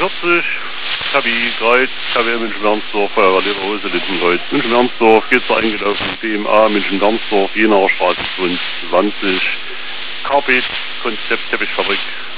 42, Tabi Kreuz, KWM München-Bernsdorf, Feuerwehr Lederhose, Littenkreuz. München-Bernsdorf geht zur eingelaufen DMA München-Bernsdorf, Jenaer Straße 20, Carpet, Konzept Teppichfabrik.